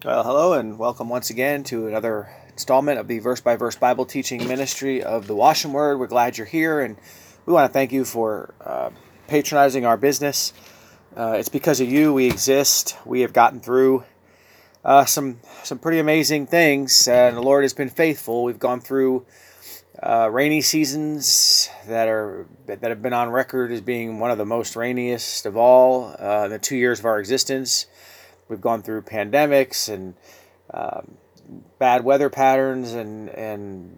Well, hello and welcome once again to another installment of the Verse by Verse Bible teaching ministry of the Wash and Word. We're glad you're here, and we want to thank you for patronizing our business. It's because of you we exist. We have gotten through some pretty amazing things, and the Lord has been faithful. We've gone through rainy seasons that have been on record as being one of the most rainiest of all in the 2 years of our existence. We've gone through pandemics and bad weather patterns, and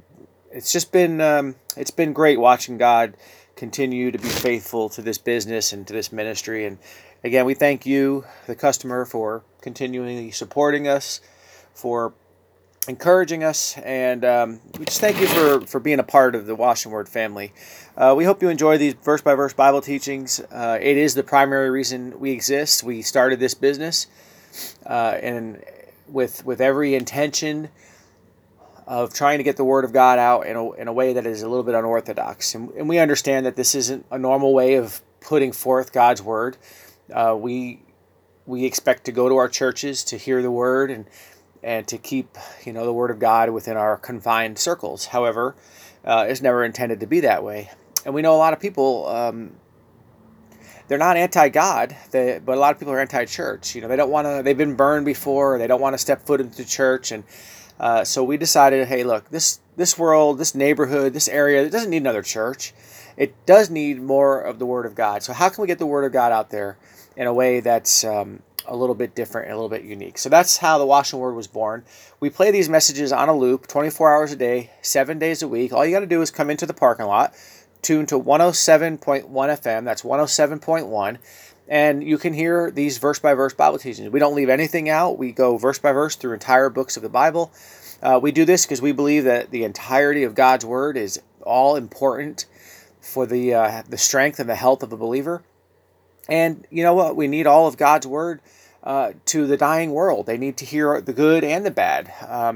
it's been great watching God continue to be faithful to this business and to this ministry. And again, we thank you, the customer, for continually supporting us, for encouraging us, and we just thank you for being a part of the Wash and Word family. We hope you enjoy these verse by verse Bible teachings. It is the primary reason we exist. We started this business and with every intention of trying to get the Word of God out in a way that is a little bit unorthodox. And we understand that this isn't a normal way of putting forth God's Word. We expect to go to our churches to hear the Word and to keep the Word of God within our confined circles. However, it's never intended to be that way. And we know a lot of people, they're not anti-God, but a lot of people are anti-church. They don't want to. They've been burned before. They don't want to step foot into church, and so we decided, hey, look, this world, this neighborhood, this area, it doesn't need another church. It does need more of the Word of God. So how can we get the Word of God out there in a way that's a little bit different and a little bit unique? So that's how the Wash and Word was born. We play these messages on a loop, 24 hours a day, 7 days a week. All you got to do is come into the parking lot, tune to 107.1 FM, that's 107.1, and you can hear these verse-by-verse Bible teachings. We don't leave anything out. We go verse by verse through entire books of the Bible. We do this because we believe that the entirety of God's Word is all important for the strength and the health of the believer. And you know what? We need all of God's Word to the dying world. They need to hear the good and the bad.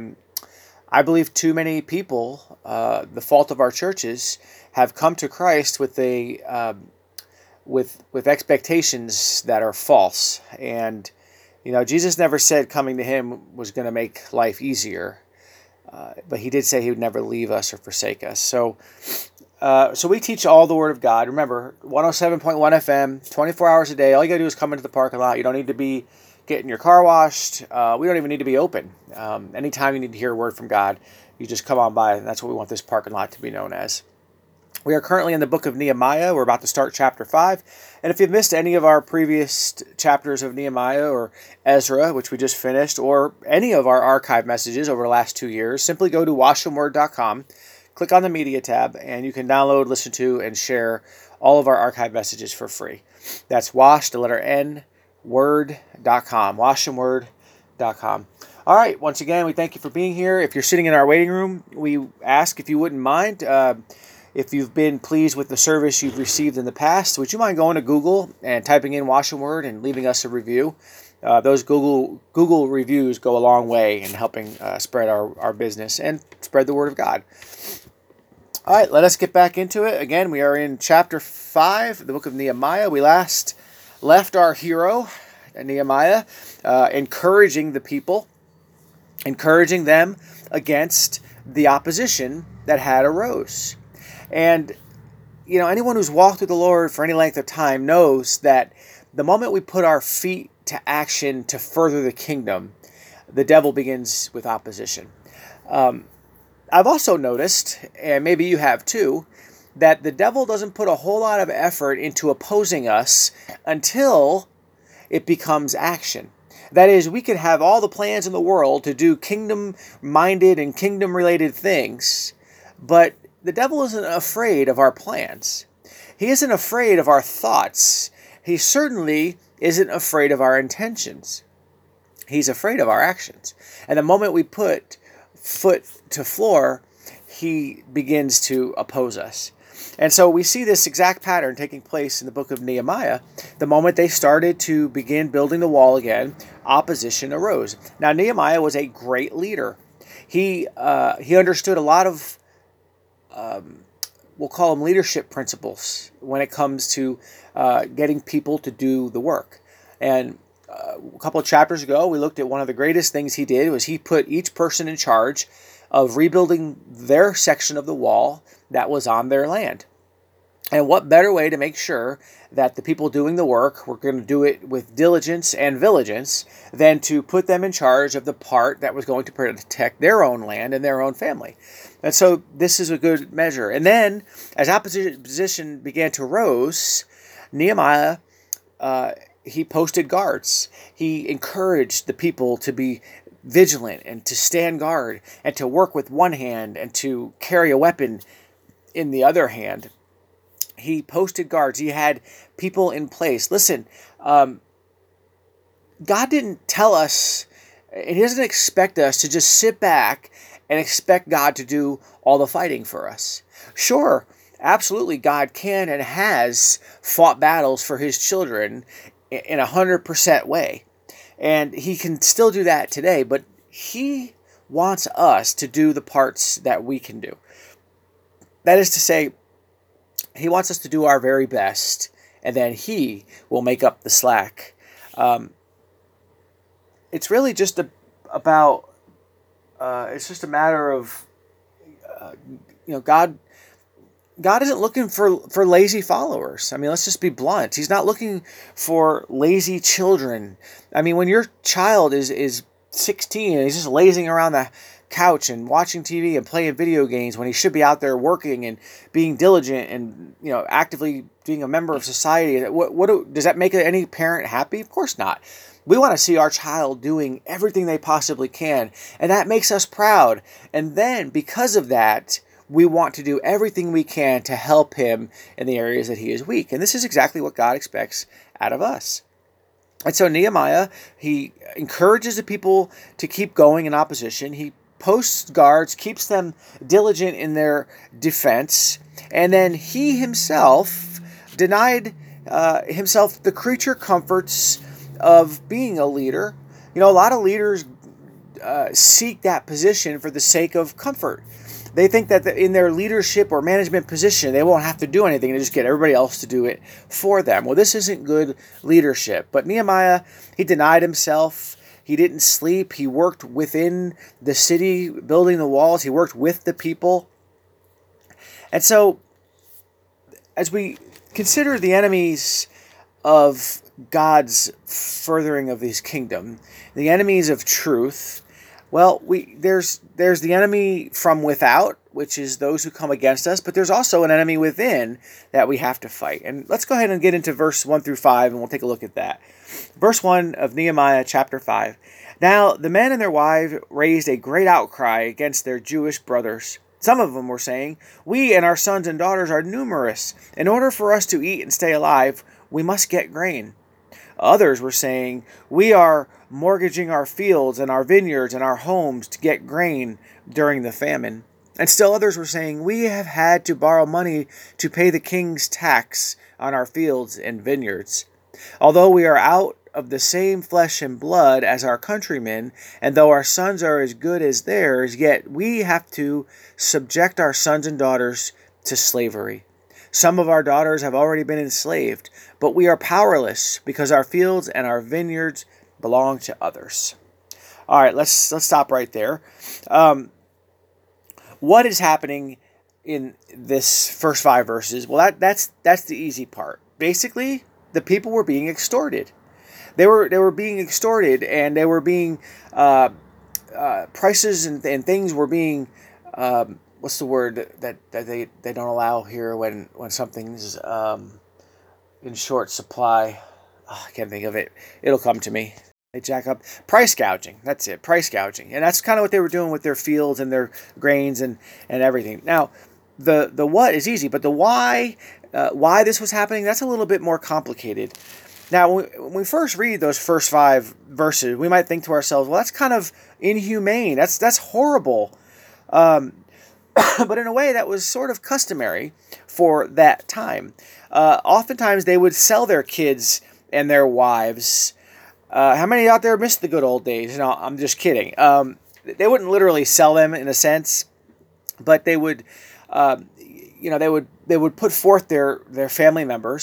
I believe too many people, the fault of our churches, have come to Christ with with expectations that are false. And Jesus never said coming to Him was going to make life easier, but He did say He would never leave us or forsake us. So we teach all the Word of God. Remember, 107.1 FM, 24 hours a day. All you got to do is come into the parking lot. You don't need to be getting your car washed. We don't even need to be open. Anytime you need to hear a word from God, you just come on by, and that's what we want this parking lot to be known as. We are currently in the book of Nehemiah. We're about to start chapter 5. And if you've missed any of our previous chapters of Nehemiah or Ezra, which we just finished, or any of our archive messages over the last 2 years, simply go to washandword.com, click on the media tab, and you can download, listen to, and share all of our archive messages for free. That's wash, the letter N, word.com, washandword.com. All right, once again, we thank you for being here. If you're sitting in our waiting room, we ask if you wouldn't mind, if you've been pleased with the service you've received in the past, would you mind going to Google and typing in Wash and Word and leaving us a review? Those Google reviews go a long way in helping spread our business and spread the Word of God. All right, let us get back into it. Again, we are in chapter 5, the book of Nehemiah. We last left our hero, Nehemiah, encouraging the people, encouraging them against the opposition that had arose. And, anyone who's walked with the Lord for any length of time knows that the moment we put our feet to action to further the kingdom, the devil begins with opposition. I've also noticed, and maybe you have too, that the devil doesn't put a whole lot of effort into opposing us until it becomes action. That is, we could have all the plans in the world to do kingdom-minded and kingdom-related things, but the devil isn't afraid of our plans. He isn't afraid of our thoughts. He certainly isn't afraid of our intentions. He's afraid of our actions. And the moment we put foot to floor, he begins to oppose us. And so we see this exact pattern taking place in the book of Nehemiah. The moment they started to begin building the wall again, opposition arose. Now, Nehemiah was a great leader. He understood a lot of we'll call them leadership principles when it comes to getting people to do the work. And a couple of chapters ago, we looked at one of the greatest things he did was he put each person in charge of rebuilding their section of the wall that was on their land. And what better way to make sure that the people doing the work were going to do it with diligence and vigilance than to put them in charge of the part that was going to protect their own land and their own family. And so this is a good measure. And then as opposition began to rise, Nehemiah, he posted guards. He encouraged the people to be vigilant and to stand guard and to work with one hand and to carry a weapon in the other hand. He posted guards. He had people in place. Listen, God didn't tell us, and He doesn't expect us to just sit back and expect God to do all the fighting for us. Sure, absolutely, God can and has fought battles for His children in 100% way. And He can still do that today, but He wants us to do the parts that we can do. That is to say, He wants us to do our very best, and then He will make up the slack. It's really just about. It's just a matter of, God. God isn't looking for lazy followers. I mean, let's just be blunt. He's not looking for lazy children. I mean, when your child is 16 and he's just lazing around the couch and watching TV and playing video games when he should be out there working and being diligent and actively being a member of society. Does that make any parent happy? Of course not. We want to see our child doing everything they possibly can, and that makes us proud. And then because of that, we want to do everything we can to help him in the areas that he is weak. And this is exactly what God expects out of us. And so Nehemiah, he encourages the people to keep going in opposition. He posts guards, keeps them diligent in their defense, and then he himself denied himself the creature comforts of being a leader. A lot of leaders seek that position for the sake of comfort. They think that in their leadership or management position, they won't have to do anything. They just get everybody else to do it for them. Well, this isn't good leadership. But Nehemiah, he denied himself. He didn't sleep. He worked within the city, building the walls. He worked with the people. And so, as we consider the enemies of God's furthering of His kingdom, the enemies of truth, well, there's the enemy from without, which is those who come against us, but there's also an enemy within that we have to fight. And let's go ahead and get into verse 1 through 5, and we'll take a look at that. Verse 1 of Nehemiah chapter 5. Now the men and their wives raised a great outcry against their Jewish brothers. Some of them were saying, "We and our sons and daughters are numerous. In order for us to eat and stay alive, we must get grain." Others were saying, "We are mortgaging our fields and our vineyards and our homes to get grain during the famine." And still others were saying, "We have had to borrow money to pay the king's tax on our fields and vineyards. Although we are out of the same flesh and blood as our countrymen, and though our sons are as good as theirs, yet we have to subject our sons and daughters to slavery. Some of our daughters have already been enslaved, but we are powerless because our fields and our vineyards belong to others." All right, let's stop right there. What is happening in this first 5 verses? Well, that's the easy part. Basically, the people were being extorted. They were being extorted, and they were being prices and things were being what's the word that they don't allow here when something's in short supply? Oh, I can't think of it. It'll come to me. They jack up. Price gouging. That's it. Price gouging. And that's kind of what they were doing with their fields and their grains and everything. Now, the what is easy, but the why this was happening, that's a little bit more complicated. Now, when we first read those first 5 verses, we might think to ourselves, well, that's kind of inhumane. That's horrible. But in a way, that was sort of customary for that time. Oftentimes, they would sell their kids and their wives. How many out there missed the good old days? No, I'm just kidding. They wouldn't literally sell them in a sense, but they would, they would put forth their family members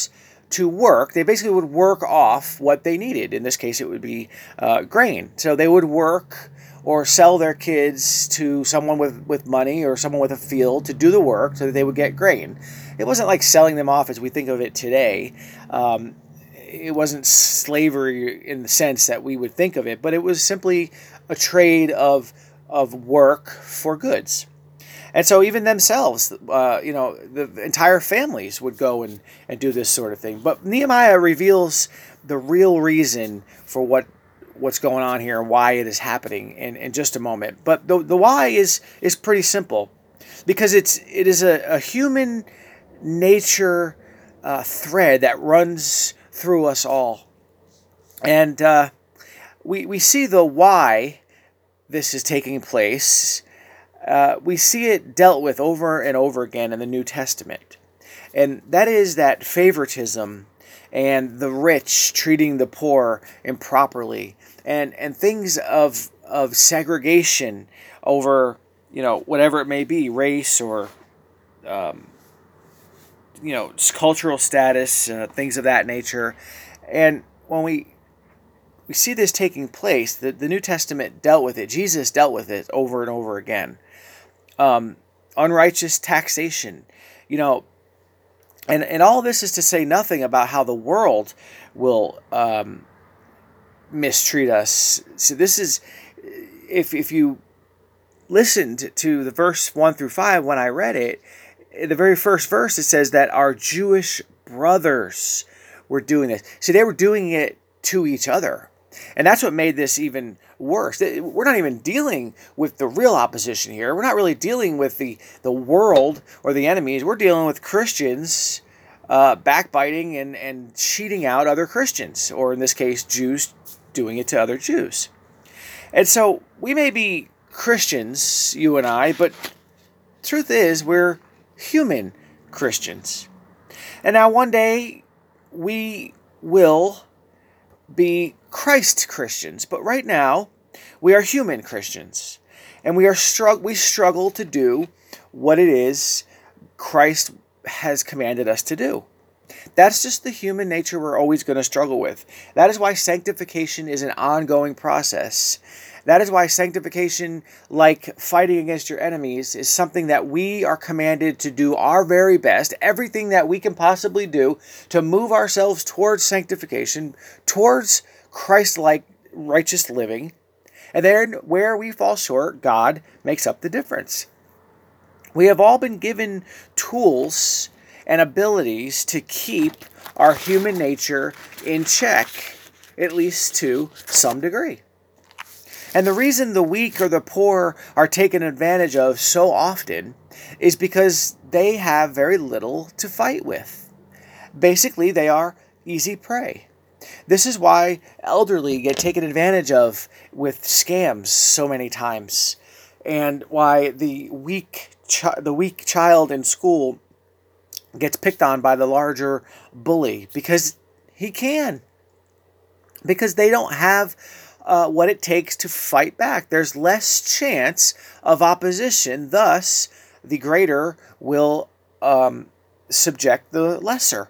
to work. They basically would work off what they needed. In this case, it would be grain. So they would work or sell their kids to someone with money or someone with a field to do the work so that they would get grain. It wasn't like selling them off as we think of it today. It wasn't slavery in the sense that we would think of it, but it was simply a trade of work for goods. And so even themselves, the entire families would go and do this sort of thing. But Nehemiah reveals the real reason for what's going on here and why it is happening in just a moment. But the why is pretty simple, because it is a human nature thread that runs through us all. And we see the why this is taking place. We see it dealt with over and over again in the New Testament. And that is that favoritism and the rich treating the poor improperly, and things of segregation over, whatever it may be, race or, cultural status, things of that nature. And when we see this taking place, the New Testament dealt with it. Jesus dealt with it over and over again. Unrighteous taxation, and all this is to say nothing about how the world will mistreat us. So this is, if you listened to the verse 1 through 5 when I read it, in the very first verse it says that our Jewish brothers were doing this. See, they were doing it to each other. And that's what made this even worse. We're not even dealing with the real opposition here. We're not really dealing with the world or the enemies. We're dealing with Christians backbiting and cheating out other Christians, or in this case, Jews doing it to other Jews. And so we may be Christians, you and I, but truth is we're human Christians. And now one day we will be Christ Christians, but right now we are human Christians, and we struggle to do what it is Christ has commanded us to do. That's just the human nature we're always going to struggle with. That is why sanctification is an ongoing process. That is why sanctification, like fighting against your enemies, is something that we are commanded to do our very best, everything that we can possibly do to move ourselves towards sanctification, towards Christ-like righteous living. And then where we fall short, God makes up the difference. We have all been given tools and abilities to keep our human nature in check, at least to some degree. And the reason the weak or the poor are taken advantage of so often is because they have very little to fight with. Basically, they are easy prey. This is why elderly get taken advantage of with scams so many times, and why the weak child in school gets picked on by the larger bully, because he can. Because they don't have what it takes to fight back. There's less chance of opposition, thus the greater will subject the lesser.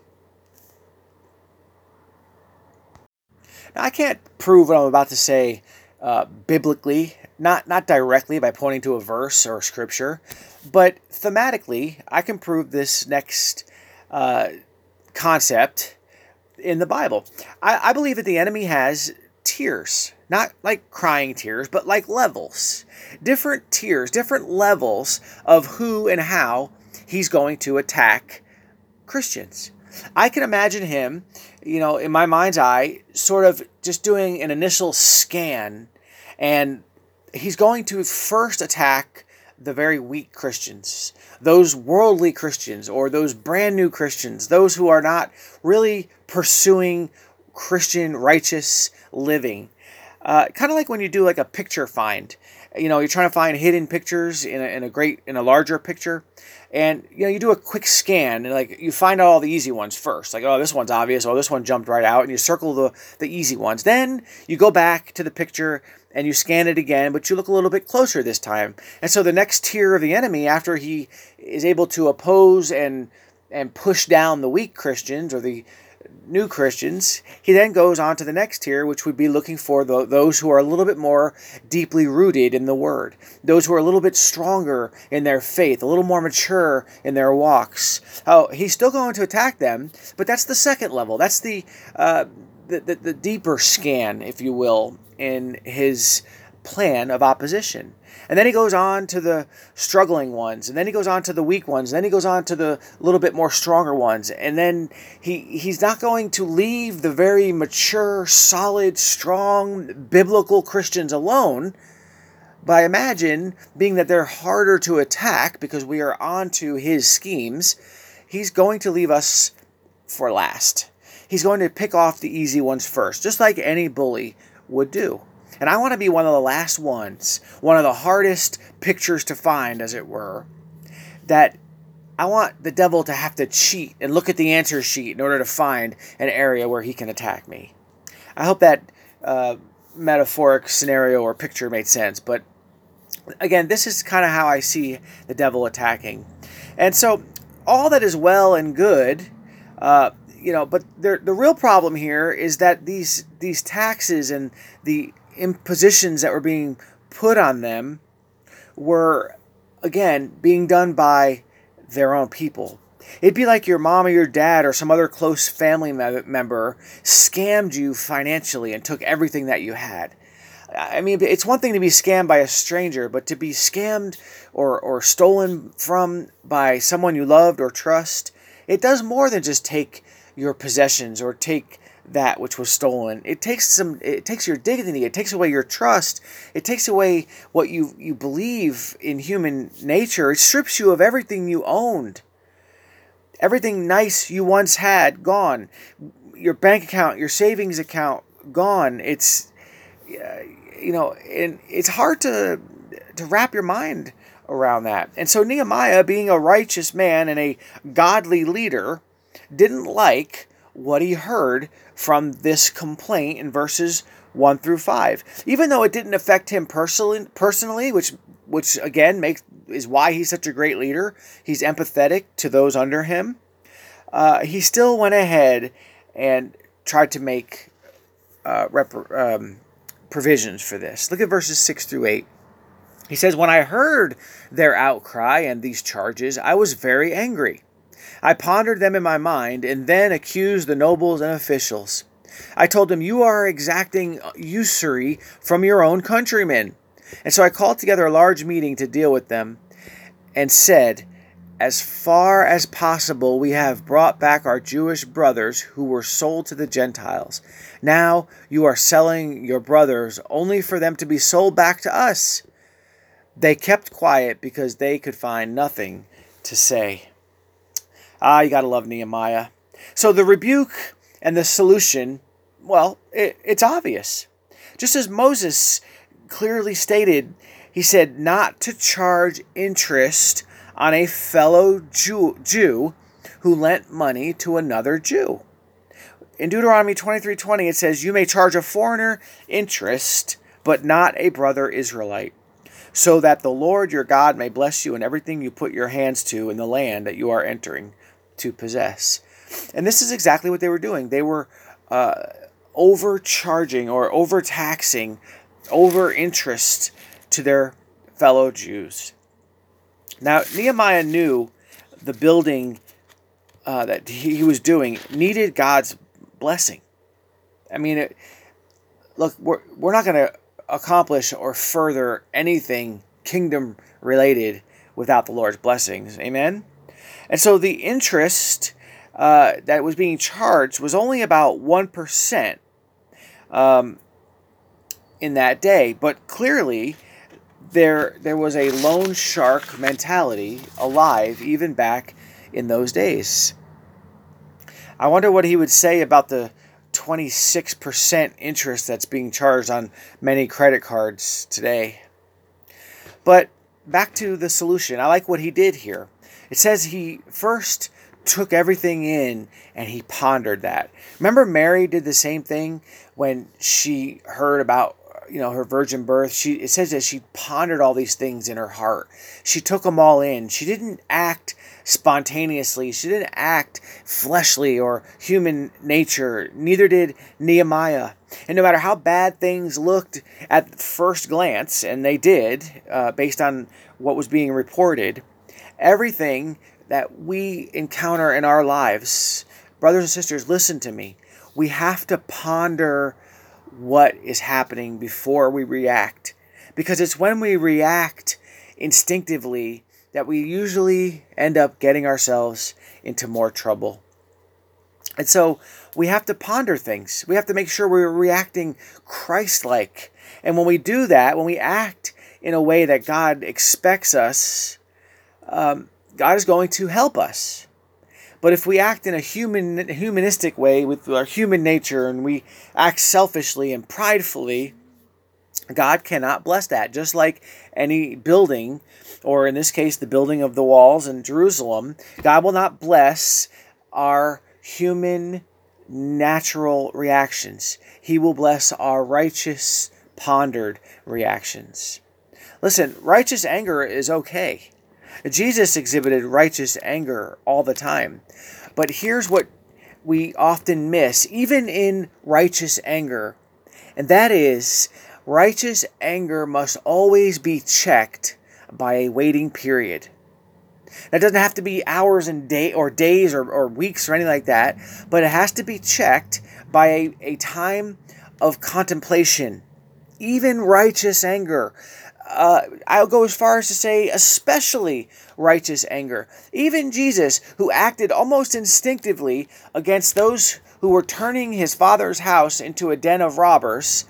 Now, I can't prove what I'm about to say biblically, not directly by pointing to a verse or scripture, but thematically, I can prove this next concept in the Bible. I believe that the enemy has tiers, not like crying tears, but like levels. Different tiers, different levels of who and how he's going to attack Christians. I can imagine him, in my mind's eye, sort of just doing an initial scan, and he's going to first attack the very weak Christians, those worldly Christians, or those brand new Christians, those who are not really pursuing Christian righteous living. Kind of like when you do like a picture find. You're trying to find hidden pictures in a larger picture, and you do a quick scan, and like you find out all the easy ones first. Like, oh, this one's obvious. Oh, this one jumped right out, and you circle the easy ones. Then you go back to the picture and you scan it again, but you look a little bit closer this time. And so the next tier of the enemy, after he is able to oppose and and push down the weak Christians or the new Christians, he then goes on to the next tier, which would be looking for those who are a little bit more deeply rooted in the Word, those who are a little bit stronger in their faith, a little more mature in their walks. Oh, he's still going to attack them, but that's the second level. That's the deeper scan, if you will, in his plan of opposition. And then he goes on to the struggling ones, and then he goes on to the weak ones, and then he goes on to the little bit more stronger ones. And then he's not going to leave the very mature, solid, strong, biblical Christians alone. But I imagine, being that they're harder to attack because we are onto his schemes, he's going to leave us for last. He's going to pick off the easy ones first, just like any bully would do. And I want to be one of the last ones, one of the hardest pictures to find, as it were, that I want the devil to have to cheat and look at the answer sheet in order to find an area where he can attack me. I hope that metaphoric scenario or picture made sense. But again, this is kind of how I see the devil attacking. And so all that is well and good, but the real problem here is that these taxes and the impositions that were being put on them were, again, being done by their own people. It'd be like your mom or your dad or some other close family member scammed you financially and took everything that you had. I mean, it's one thing to be scammed by a stranger, but to be scammed or stolen from by someone you loved or trust, it does more than just take your possessions or take that which was stolen. It takes your dignity, it takes away your trust, it takes away what you believe in human nature. It strips you of everything you owned. Everything nice you once had, gone. Your bank account, your savings account, gone. It's and it's hard to wrap your mind around that. And so Nehemiah, being a righteous man and a godly leader, didn't like what he heard from this complaint in verses 1 through 5. Even though it didn't affect him personally, which again is why he's such a great leader. He's empathetic to those under him. He still went ahead and tried to make provisions for this. Look at verses 6 through 8. He says, "When I heard their outcry and these charges, I was very angry. I pondered them in my mind and then accused the nobles and officials. I told them, 'You are exacting usury from your own countrymen.' And so I called together a large meeting to deal with them and said, 'As far as possible, we have brought back our Jewish brothers who were sold to the Gentiles. Now you are selling your brothers only for them to be sold back to us.' They kept quiet because they could find nothing to say." You gotta love Nehemiah. So the rebuke and the solution, well, it's obvious. Just as Moses clearly stated, he said not to charge interest on a fellow Jew who lent money to another Jew. In Deuteronomy 23:20, it says, "You may charge a foreigner interest, but not a brother Israelite, so that the Lord your God may bless you in everything you put your hands to in the land that you are entering to possess." And this is exactly what they were doing. They were overcharging or overtaxing, over interest to their fellow Jews. Now, Nehemiah knew the building that he was doing needed God's blessing. I mean, look, we're not going to accomplish or further anything kingdom related without the Lord's blessings. Amen? And so the interest that was being charged was only about 1% in that day. But clearly, there was a loan shark mentality alive even back in those days. I wonder what he would say about the 26% interest that's being charged on many credit cards today. But back to the solution. I like what he did here. It says he first took everything in and he pondered that. Remember Mary did the same thing when she heard about, her virgin birth, it says that she pondered all these things in her heart. She took them all in. She didn't act spontaneously. She didn't act fleshly or human nature. Neither did Nehemiah. And no matter how bad things looked at first glance, and they did, based on what was being reported, everything that we encounter in our lives, brothers and sisters, listen to me. We have to ponder what is happening before we react. Because it's when we react instinctively that we usually end up getting ourselves into more trouble. And so we have to ponder things. We have to make sure we're reacting Christ-like. And when we do that, when we act in a way that God expects us, God is going to help us. But if we act in a humanistic way with our human nature, and we act selfishly and pridefully, God cannot bless that. Just like any building, or in this case, the building of the walls in Jerusalem, God will not bless our human natural reactions. He will bless our righteous, pondered reactions. Listen, righteous anger is okay. Jesus exhibited righteous anger all the time. But here's what we often miss, even in righteous anger, and that is, righteous anger must always be checked by a waiting period. That doesn't have to be hours and days or weeks or anything like that, but it has to be checked by a time of contemplation. Even righteous anger. I'll go as far as to say especially righteous anger. Even Jesus, who acted almost instinctively against those who were turning his Father's house into a den of robbers,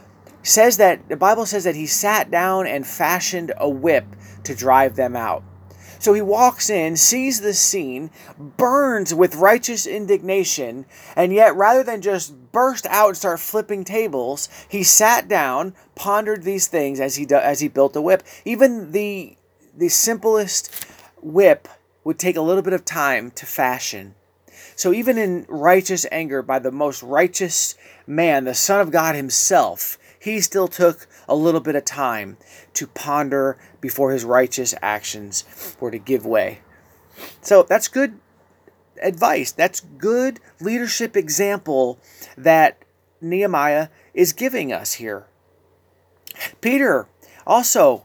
the Bible says that he sat down and fashioned a whip to drive them out. So he walks in, sees the scene, burns with righteous indignation, and yet rather than just burst out and start flipping tables, he sat down, pondered these things as he built the whip. Even the simplest whip would take a little bit of time to fashion. So even in righteous anger by the most righteous man, the Son of God himself, he still took a little bit of time to ponder before his righteous actions were to give way. So that's good advice. That's good leadership example that Nehemiah is giving us here. Peter also,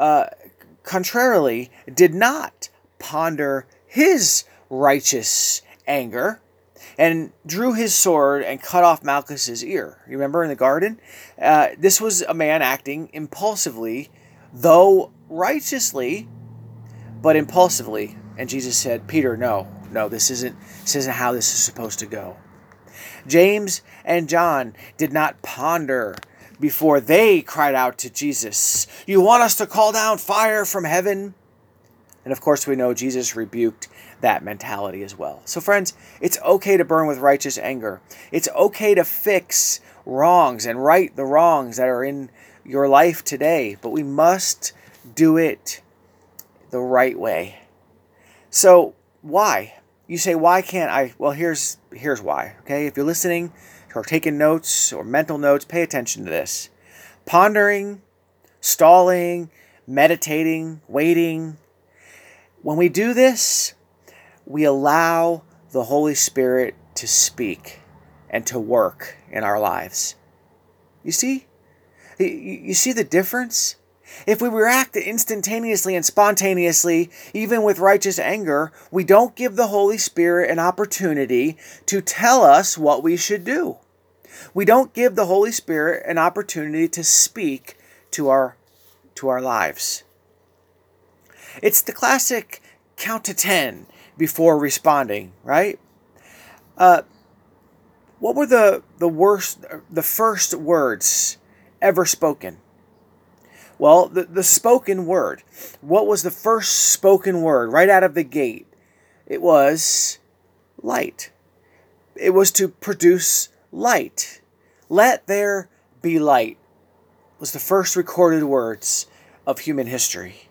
contrarily, did not ponder his righteous anger and drew his sword and cut off Malchus's ear. You remember in the garden? This was a man acting impulsively, though righteously, but impulsively. And Jesus said, Peter, no, this isn't how this is supposed to go. James and John did not ponder before they cried out to Jesus, "You want us to call down fire from heaven?" And of course we know Jesus rebuked that mentality as well. So friends, it's okay to burn with righteous anger. It's okay to fix wrongs and right the wrongs that are in your life today, but we must do it the right way. So why? You say, why can't I? Well, here's why. Okay, if you're listening or taking notes or mental notes, pay attention to this. Pondering, stalling, meditating, waiting. When we do this, we allow the Holy Spirit to speak and to work in our lives. You see? You see the difference? If we react instantaneously and spontaneously, even with righteous anger, we don't give the Holy Spirit an opportunity to tell us what we should do. We don't give the Holy Spirit an opportunity to speak to our lives. It's the classic count to 10 before responding, right? What were the first words ever spoken? Well, the spoken word. What was the first spoken word right out of the gate? It was light. It was to produce light. Let there be light was the first recorded words of human history.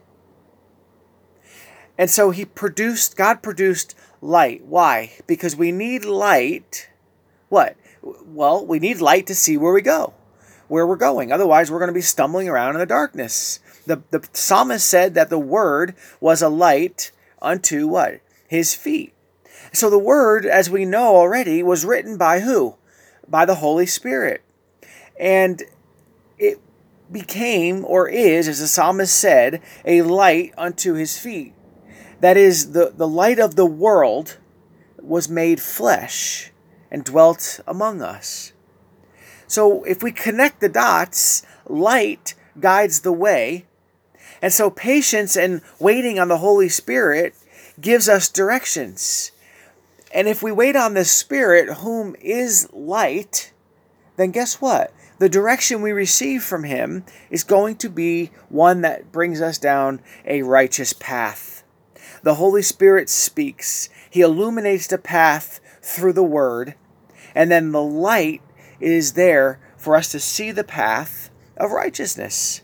And so God produced light. Why? Because we need light. What? Well, we need light to see where we go. where we're going. Otherwise, we're going to be stumbling around in the darkness. The psalmist said that the word was a light unto what? His feet. So the word, as we know already, was written by who? By the Holy Spirit. And it became, or is, as the psalmist said, a light unto his feet. That is, the light of the world was made flesh and dwelt among us. So if we connect the dots, light guides the way. And so patience and waiting on the Holy Spirit gives us directions. And if we wait on the Spirit, whom is light, then guess what? The direction we receive from Him is going to be one that brings us down a righteous path. The Holy Spirit speaks. He illuminates the path through the Word. And then the light is there for us to see the path of righteousness.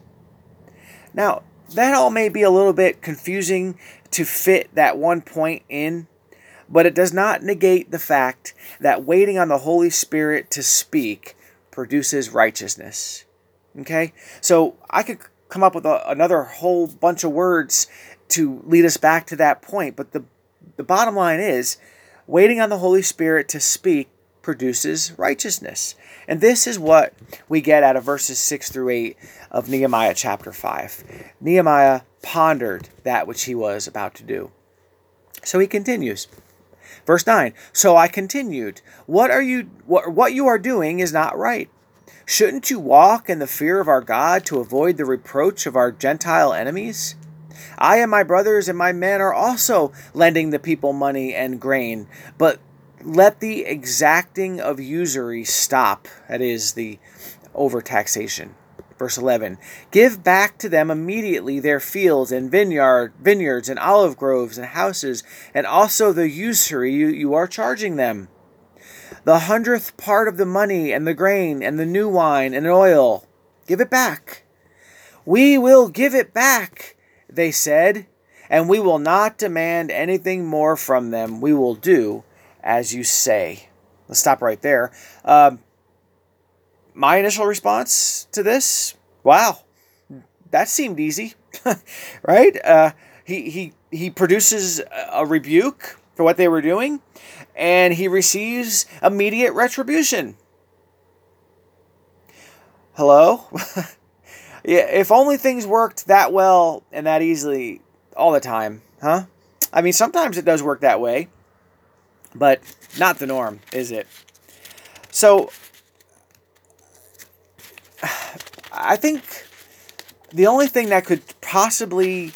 Now, that all may be a little bit confusing to fit that one point in, but it does not negate the fact that waiting on the Holy Spirit to speak produces righteousness. Okay? So I could come up with another whole bunch of words to lead us back to that point, but the bottom line is, waiting on the Holy Spirit to speak produces righteousness. And this is what we get out of verses 6 through 8 of Nehemiah chapter 5. Nehemiah pondered that which he was about to do. So he continues. Verse 9, so I continued, what you are doing is not right. Shouldn't you walk in the fear of our God to avoid the reproach of our Gentile enemies? I and my brothers and my men are also lending the people money and grain, but let the exacting of usury stop. That is the overtaxation. Verse 11, give back to them immediately their fields and vineyards and olive groves and houses, and also the usury you are charging them. The 100th part of the money and the grain and the new wine and oil, give it back. We will give it back, they said, and we will not demand anything more from them. We will do as you say. Let's stop right there. My initial response to this, wow, that seemed easy, right? He produces a rebuke for what they were doing, and he receives immediate retribution. Hello? Yeah, if only things worked that well and that easily all the time, huh? I mean, sometimes it does work that way, but not the norm, is it? So, I think the only thing that could possibly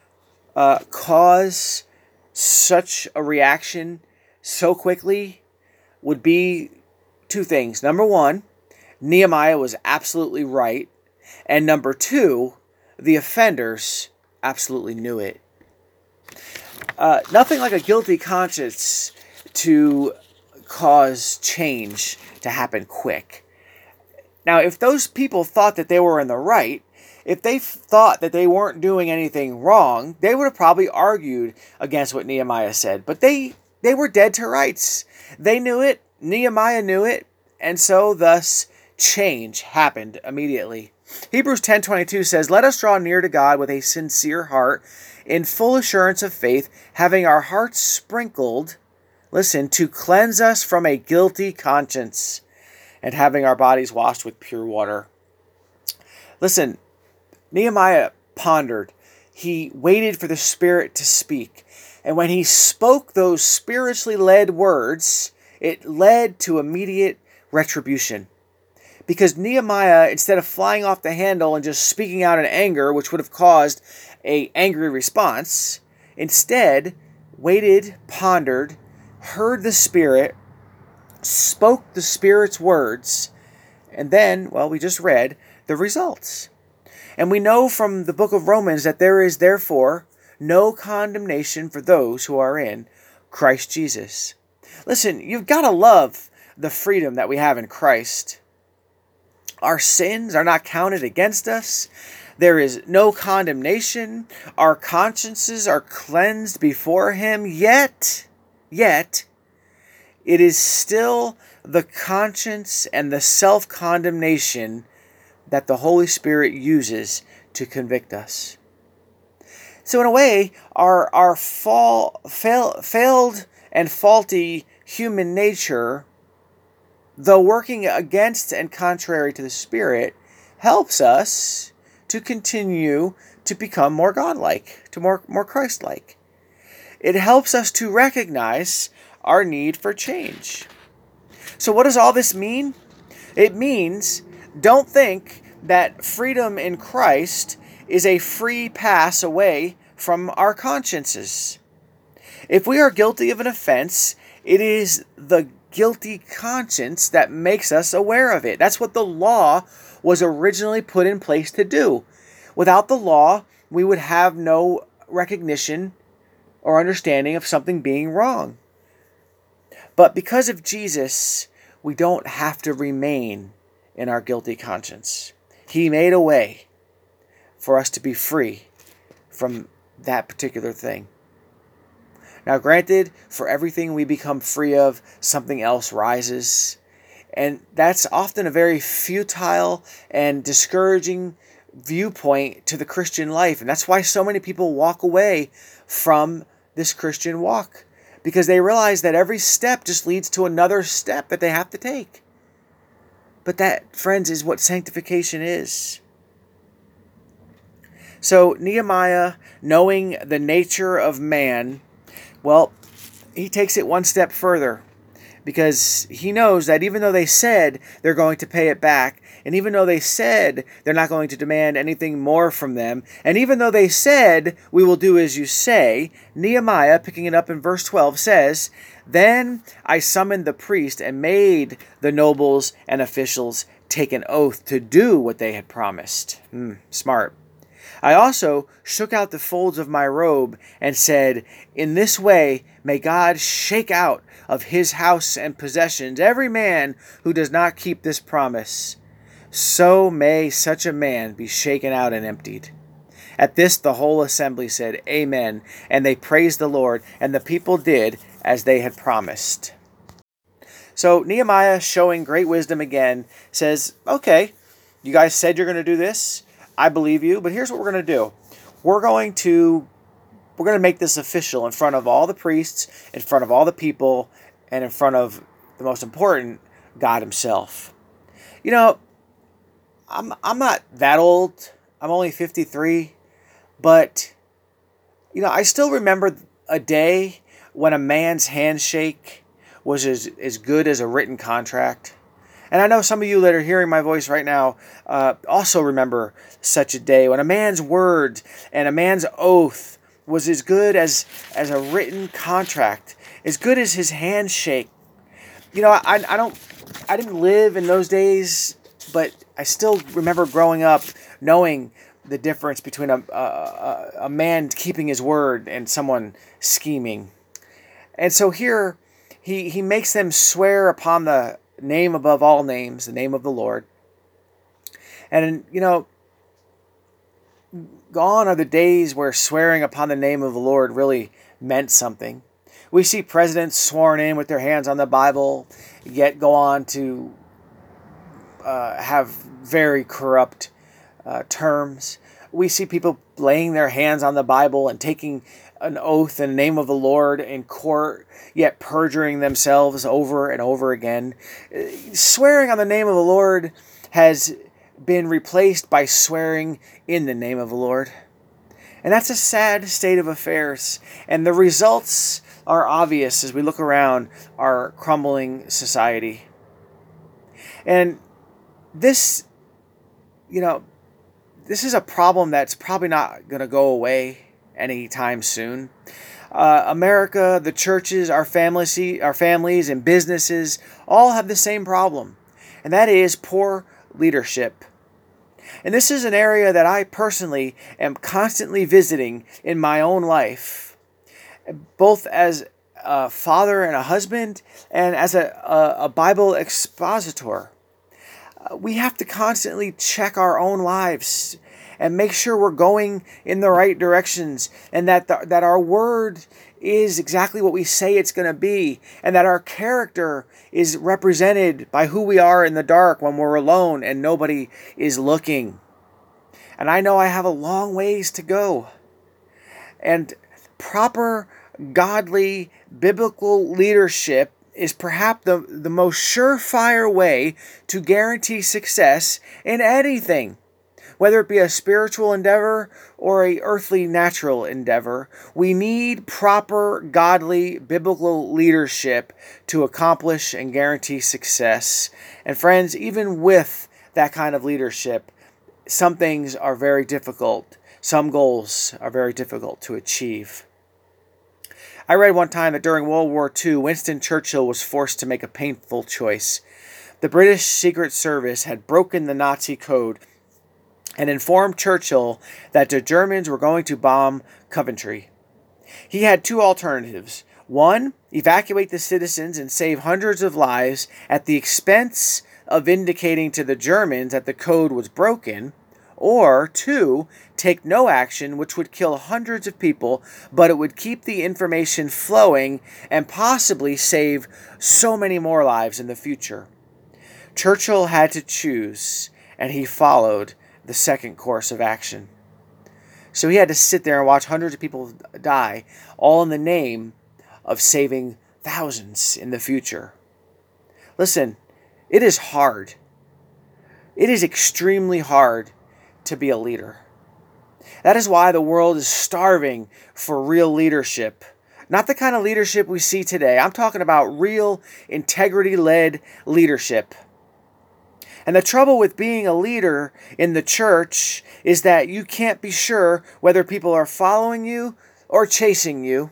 cause such a reaction so quickly would be two things. Number one, Nehemiah was absolutely right. And number two, the offenders absolutely knew it. Nothing like a guilty conscience to cause change to happen quick. Now, if those people thought that they were in the right, if they thought that they weren't doing anything wrong, they would have probably argued against what Nehemiah said. But they were dead to rights. They knew it. Nehemiah knew it. And so, thus, change happened immediately. Hebrews 10:22 says, let us draw near to God with a sincere heart, in full assurance of faith, having our hearts sprinkled, listen, to cleanse us from a guilty conscience, and having our bodies washed with pure water. Listen, Nehemiah pondered. He waited for the Spirit to speak. And when he spoke those spiritually led words, it led to immediate retribution. Because Nehemiah, instead of flying off the handle and just speaking out in anger, which would have caused an angry response, instead waited, pondered, heard the Spirit, spoke the Spirit's words, and then, well, we just read the results. And we know from the book of Romans that there is therefore no condemnation for those who are in Christ Jesus. Listen, you've got to love the freedom that we have in Christ. Our sins are not counted against us. There is no condemnation. Our consciences are cleansed before Him. Yet, it is still the conscience and the self-condemnation that the Holy Spirit uses to convict us. So in a way, our failed and faulty human nature, though working against and contrary to the Spirit, helps us to continue to become more godlike, to more Christ-like. It helps us to recognize our need for change. So what does all this mean? It means don't think that freedom in Christ is a free pass away from our consciences. If we are guilty of an offense, it is the guilty conscience that makes us aware of it. That's what the law was originally put in place to do. Without the law, we would have no recognition or understanding of something being wrong. But because of Jesus, we don't have to remain in our guilty conscience. He made a way for us to be free from that particular thing. Now, granted, for everything we become free of, something else rises. And that's often a very futile and discouraging viewpoint to the Christian life. And that's why so many people walk away from this Christian walk, because they realize that every step just leads to another step that they have to take. But that, friends, is what sanctification is. So Nehemiah, knowing the nature of man, well, he takes it one step further, because he knows that even though they said they're going to pay it back, and even though they said they're not going to demand anything more from them, and even though they said, we will do as you say, Nehemiah, picking it up in verse 12, says, "Then I summoned the priest and made the nobles and officials take an oath to do what they had promised." Smart. "I also shook out the folds of my robe and said, 'In this way may God shake out of his house and possessions every man who does not keep this promise. So may such a man be shaken out and emptied.' At this the whole assembly said, 'Amen,' and they praised the Lord, and the people did as they had promised." So Nehemiah, showing great wisdom again, says, okay, you guys said you're going to do this. I believe you, but here's what we're going to do. We're going to make this official in front of all the priests, in front of all the people, and in front of the most important, God himself. You know, I'm not that old. I'm only 53, but I still remember a day when a man's handshake was as good as a written contract. And I know some of you that are hearing my voice right now also remember such a day when a man's word and a man's oath was as good as a written contract, as good as his handshake. I didn't live in those days, but I still remember growing up knowing the difference between a man keeping his word and someone scheming. And so here he makes them swear upon the name above all names, the name of the Lord. And, gone are the days where swearing upon the name of the Lord really meant something. We see presidents sworn in with their hands on the Bible, yet go on to have very corrupt terms. We see people laying their hands on the Bible and taking an oath in the name of the Lord in court, yet perjuring themselves over and over again. Swearing on the name of the Lord has been replaced by swearing in the name of the Lord. And that's a sad state of affairs. And the results are obvious as we look around our crumbling society. And this is a problem that's probably not going to go away anytime soon. America, the churches, our families and businesses all have the same problem, and that is poor leadership. And this is an area that I personally am constantly visiting in my own life, both as a father and a husband, and as a Bible expositor. We have to constantly check our own lives and make sure we're going in the right directions, and that our word is exactly what we say it's going to be, and that our character is represented by who we are in the dark when we're alone and nobody is looking. And I know I have a long ways to go. And proper, godly, biblical leadership is perhaps the most surefire way to guarantee success in anything. Whether it be a spiritual endeavor or a earthly natural endeavor, we need proper, godly, biblical leadership to accomplish and guarantee success. And friends, even with that kind of leadership, some things are very difficult. Some goals are very difficult to achieve. I read one time that during World War II, Winston Churchill was forced to make a painful choice. The British Secret Service had broken the Nazi code and informed Churchill that the Germans were going to bomb Coventry. He had two alternatives. One, evacuate the citizens and save hundreds of lives at the expense of indicating to the Germans that the code was broken. Or two, take no action, which would kill hundreds of people, but it would keep the information flowing and possibly save so many more lives in the future. Churchill had to choose, and he followed the second course of action. So he had to sit there and watch hundreds of people die, all in the name of saving thousands in the future. Listen, it is hard. It is extremely hard to be a leader. That is why the world is starving for real leadership. Not the kind of leadership we see today. I'm talking about real, integrity-led leadership. And the trouble with being a leader in the church is that you can't be sure whether people are following you or chasing you.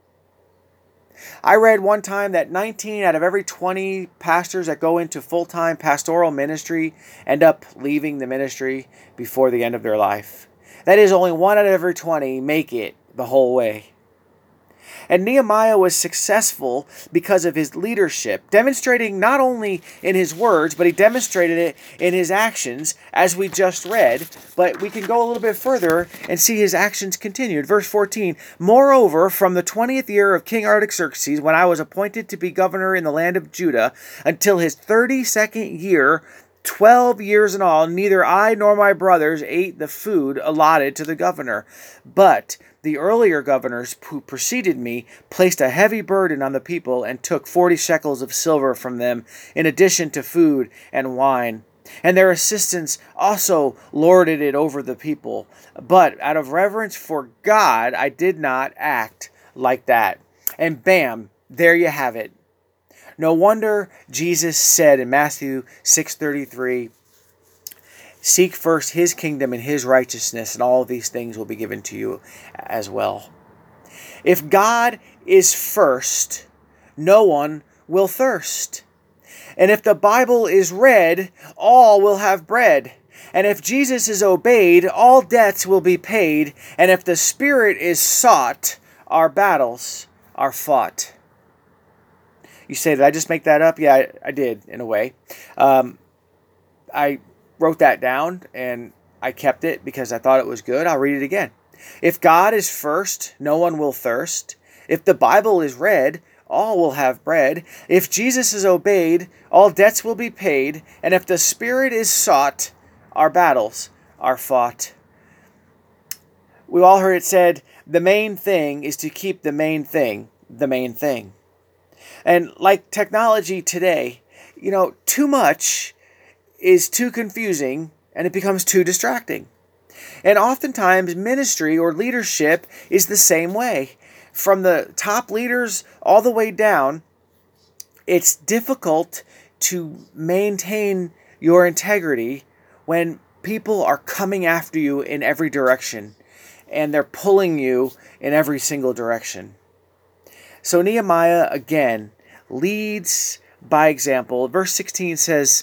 I read one time that 19 out of every 20 pastors that go into full-time pastoral ministry end up leaving the ministry before the end of their life. That is, only 1 out of every 20 make it the whole way. And Nehemiah was successful because of his leadership, demonstrating not only in his words, but he demonstrated it in his actions, as we just read. But we can go a little bit further and see his actions continued. Verse 14, moreover, from the 20th year of King Artaxerxes, when I was appointed to be governor in the land of Judah, until his 32nd year, 12 years in all, neither I nor my brothers ate the food allotted to the governor. But the earlier governors who preceded me placed a heavy burden on the people and took 40 shekels of silver from them, in addition to food and wine. And their assistants also lorded it over the people. But out of reverence for God, I did not act like that. And bam, there you have it. No wonder Jesus said in Matthew 6:33, seek first his kingdom and his righteousness, and all of these things will be given to you as well. If God is first, no one will thirst. And if the Bible is read, all will have bread. And if Jesus is obeyed, all debts will be paid. And if the Spirit is sought, our battles are fought. You say, did I just make that up? Yeah, I did, in a way. I wrote that down, and I kept it because I thought it was good. I'll read it again. If God is first, no one will thirst. If the Bible is read, all will have bread. If Jesus is obeyed, all debts will be paid. And if the Spirit is sought, our battles are fought. We all heard it said, the main thing is to keep the main thing the main thing. And like technology today, too much is too confusing and it becomes too distracting. And oftentimes ministry or leadership is the same way. From the top leaders all the way down, it's difficult to maintain your integrity when people are coming after you in every direction and they're pulling you in every single direction. So Nehemiah, again, leads by example. Verse 16 says,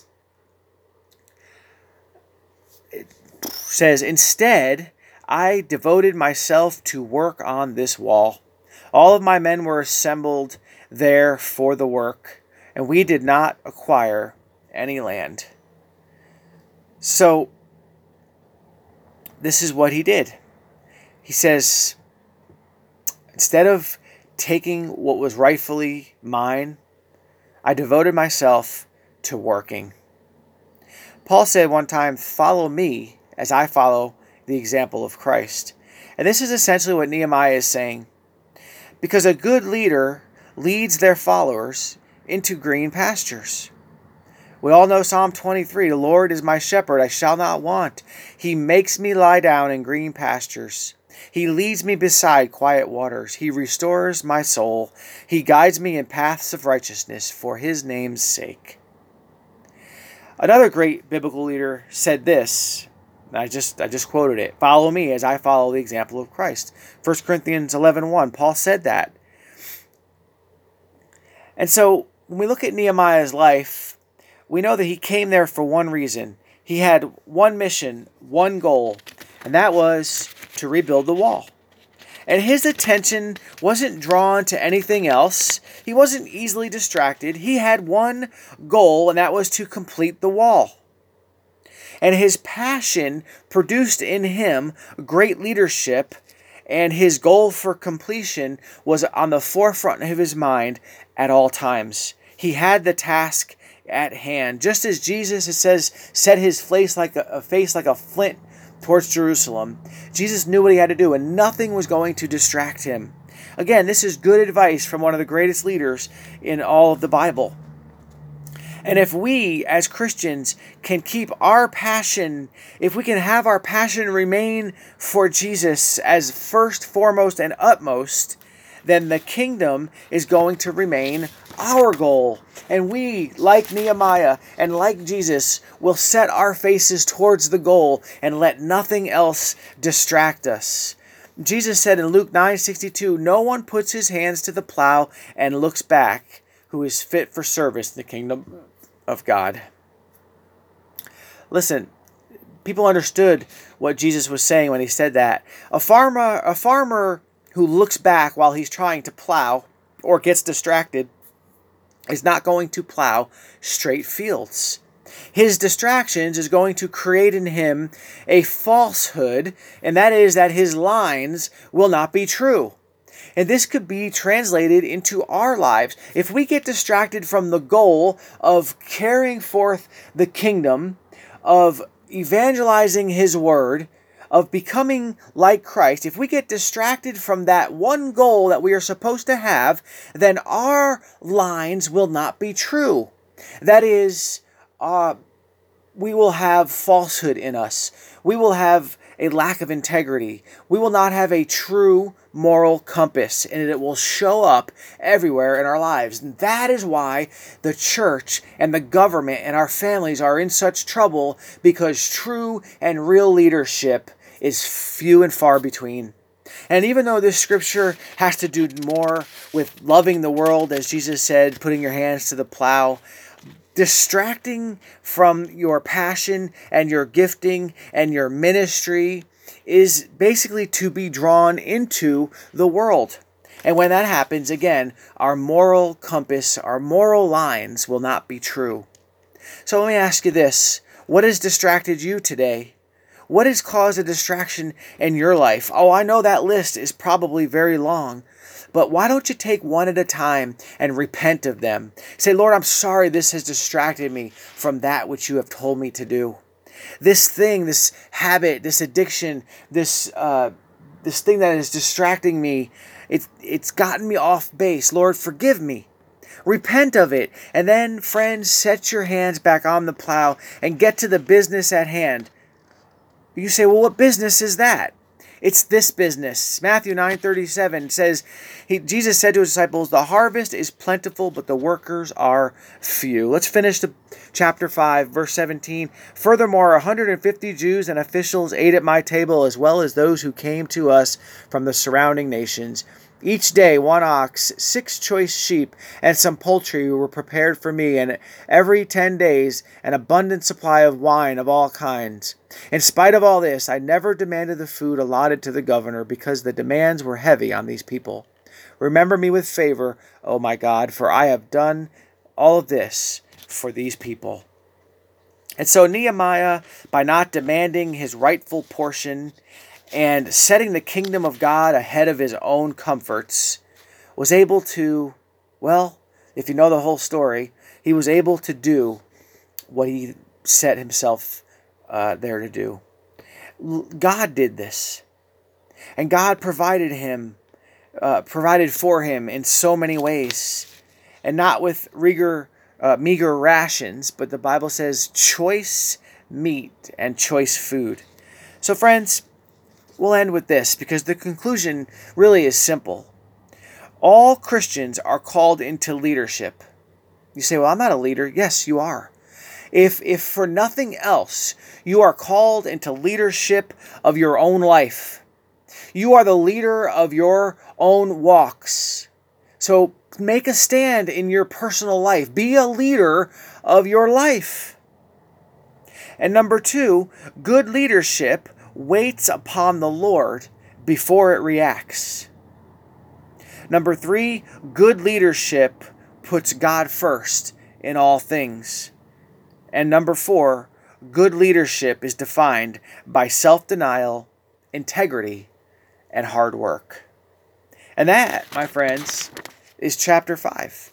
instead, I devoted myself to work on this wall. All of my men were assembled there for the work, and we did not acquire any land. So this is what he did. He says, instead of taking what was rightfully mine, I devoted myself to working. Paul said one time, follow me as I follow the example of Christ. And this is essentially what Nehemiah is saying. Because a good leader leads their followers into green pastures. We all know Psalm 23, the Lord is my shepherd, I shall not want. He makes me lie down in green pastures. He leads me beside quiet waters. He restores my soul. He guides me in paths of righteousness for his name's sake. Another great biblical leader said this, and I just quoted it, follow me as I follow the example of Christ. 1 Corinthians 11:1, Paul said that. And so when we look at Nehemiah's life, we know that he came there for one reason. He had one mission, one goal, and that was to rebuild the wall. And his attention wasn't drawn to anything else. He wasn't easily distracted. He had one goal, and that was to complete the wall. And his passion produced in him great leadership, and his goal for completion was on the forefront of his mind at all times. He had the task at hand. Just as Jesus, it says, set his face like a flint towards Jerusalem, Jesus knew what he had to do, and nothing was going to distract him. Again, this is good advice from one of the greatest leaders in all of the Bible. And if we, as Christians, can keep our passion, if we can have our passion remain for Jesus as first, foremost, and utmost, then the kingdom is going to remain our goal. And we, like Nehemiah and like Jesus, will set our faces towards the goal and let nothing else distract us. Jesus said in Luke 9:62, no one puts his hands to the plow and looks back who is fit for service in the kingdom of God. Listen, people understood what Jesus was saying when he said that. A farmer who looks back while he's trying to plow or gets distracted is not going to plow straight fields. His distractions is going to create in him a falsehood, and that is that his lines will not be true. And this could be translated into our lives. If we get distracted from the goal of carrying forth the kingdom, of evangelizing his word, of becoming like Christ, if we get distracted from that one goal that we are supposed to have, then our lines will not be true. That is, we will have falsehood in us. We will have a lack of integrity. We will not have a true moral compass, and it will show up everywhere in our lives. And that is why the church and the government and our families are in such trouble, because true and real leadership is few and far between. And even though this scripture has to do more with loving the world, as Jesus said, putting your hands to the plow, distracting from your passion and your gifting and your ministry is basically to be drawn into the world. And when that happens, again, our moral compass, our moral lines will not be true. So let me ask you this. What has distracted you today? What has caused a distraction in your life? Oh, I know that list is probably very long, but why don't you take one at a time and repent of them? Say, Lord, I'm sorry this has distracted me from that which you have told me to do. This thing, this habit, this addiction, this thing that is distracting me, it's gotten me off base. Lord, forgive me. Repent of it. And then, friends, set your hands back on the plow and get to the business at hand. You say, well, what business is that? It's this business. Matthew 9:37 says, Jesus said to his disciples, the harvest is plentiful, but the workers are few. Let's finish the chapter 5, verse 17. Furthermore, 150 Jews and officials ate at my table, as well as those who came to us from the surrounding nations. Each day 1 ox, 6 choice sheep, and some poultry were prepared for me, and every 10 days an abundant supply of wine of all kinds. In spite of all this, I never demanded the food allotted to the governor, because the demands were heavy on these people. Remember me with favor, O my God, for I have done all of this for these people. And so Nehemiah, by not demanding his rightful portion and setting the kingdom of God ahead of his own comforts, was able to, well, if you know the whole story, he was able to do what he set himself there to do. God did this. And God provided for him in so many ways. And not with meager rations, but the Bible says choice meat and choice food. So friends, we'll end with this because the conclusion really is simple. All Christians are called into leadership. You say, well, I'm not a leader. Yes, you are. If for nothing else, you are called into leadership of your own life. You are the leader of your own walks. So make a stand in your personal life. Be a leader of your life. And number 2, good leadership waits upon the Lord before it reacts. Number 3, good leadership puts God first in all things. And number 4, good leadership is defined by self-denial, integrity, and hard work. And that, my friends, is chapter 5.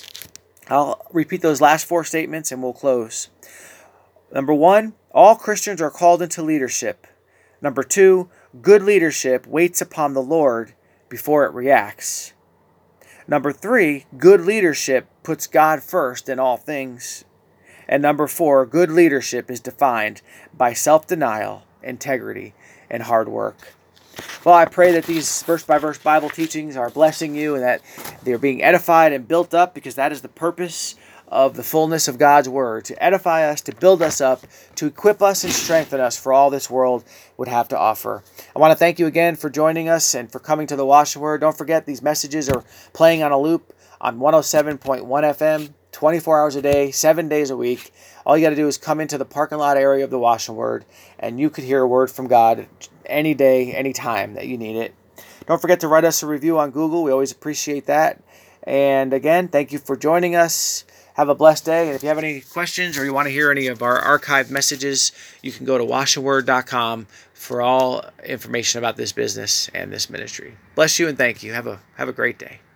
I'll repeat those last 4 statements and we'll close. Number 1, all Christians are called into leadership. Number 2, good leadership waits upon the Lord before it reacts. Number 3, good leadership puts God first in all things. And number 4, good leadership is defined by self-denial, integrity, and hard work. Well, I pray that these verse-by-verse Bible teachings are blessing you and that they're being edified and built up, because that is the purpose of the fullness of God's Word, to edify us, to build us up, to equip us and strengthen us for all this world would have to offer. I want to thank you again for joining us and for coming to the Wash the Word. Don't forget, these messages are playing on a loop on 107.1 FM, 24 hours a day, 7 days a week. All you got to do is come into the parking lot area of the Wash the Word, and you could hear a word from God any day, any time that you need it. Don't forget to write us a review on Google. We always appreciate that. And again, thank you for joining us. Have a blessed day. And if you have any questions or you want to hear any of our archived messages, you can go to washtheword.com for all information about this business and this ministry. Bless you and thank you. Have a great day.